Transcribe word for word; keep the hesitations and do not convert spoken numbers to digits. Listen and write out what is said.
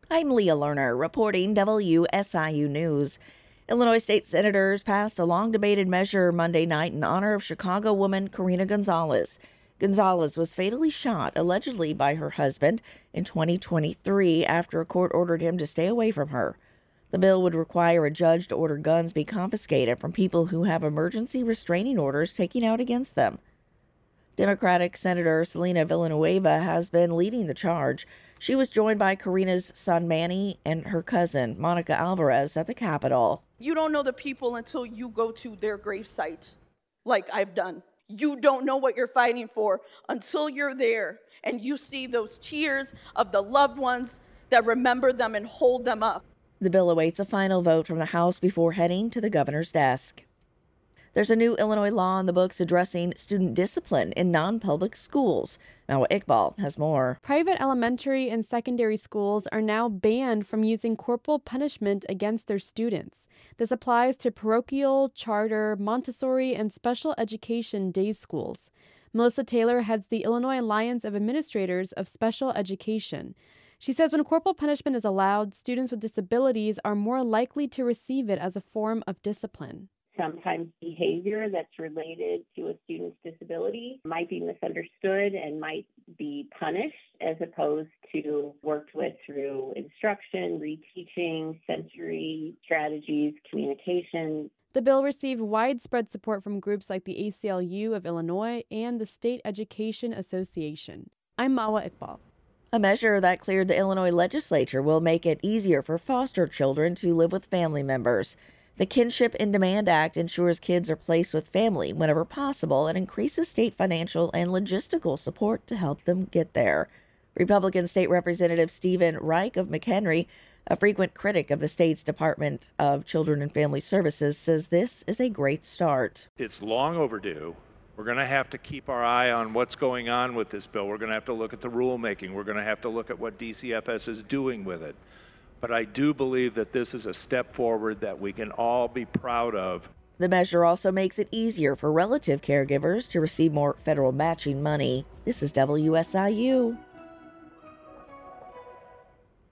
I'm Leah Lerner, reporting W S I U News. Illinois state senators passed a long-debated measure Monday night in honor of Chicago woman Karina Gonzalez. Gonzalez was fatally shot, allegedly by her husband, in twenty twenty-three after a court ordered him to stay away from her. The bill would require a judge to order guns be confiscated from people who have emergency restraining orders taken out against them. Democratic Senator Selena Villanueva has been leading the charge. She was joined by Karina's son Manny and her cousin Monica Alvarez at the Capitol. You don't know the people until you go to their gravesite, like I've done. You don't know what you're fighting for until you're there and you see those tears of the loved ones that remember them and hold them up. The bill awaits a final vote from the House before heading to the governor's desk. There's a new Illinois law in the books addressing student discipline in non-public schools. Mawa Iqbal has more. Private elementary and secondary schools are now banned from using corporal punishment against their students. This applies to parochial, charter, Montessori, and special education day schools. Melissa Taylor heads the Illinois Alliance of Administrators of Special Education. She says when corporal punishment is allowed, students with disabilities are more likely to receive it as a form of discipline. Sometimes behavior that's related to a student's disability might be misunderstood and might be punished as opposed to worked with through instruction, reteaching, sensory strategies, communication. The bill received widespread support from groups like the A C L U of Illinois and the State Education Association. I'm Mawa Iqbal. A measure that cleared the Illinois legislature will make it easier for foster children to live with family members. The Kinship in Demand Act ensures kids are placed with family whenever possible and increases state financial and logistical support to help them get there. Republican State Representative Stephen Reich of McHenry, a frequent critic of the state's Department of Children and Family Services, says this is a great start. It's long overdue. We're going to have to keep our eye on what's going on with this bill. We're going to have to look at the rulemaking. We're going to have to look at what D C F S is doing with it. But I do believe that this is a step forward that we can all be proud of. The measure also makes it easier for relative caregivers to receive more federal matching money. This is W S I U.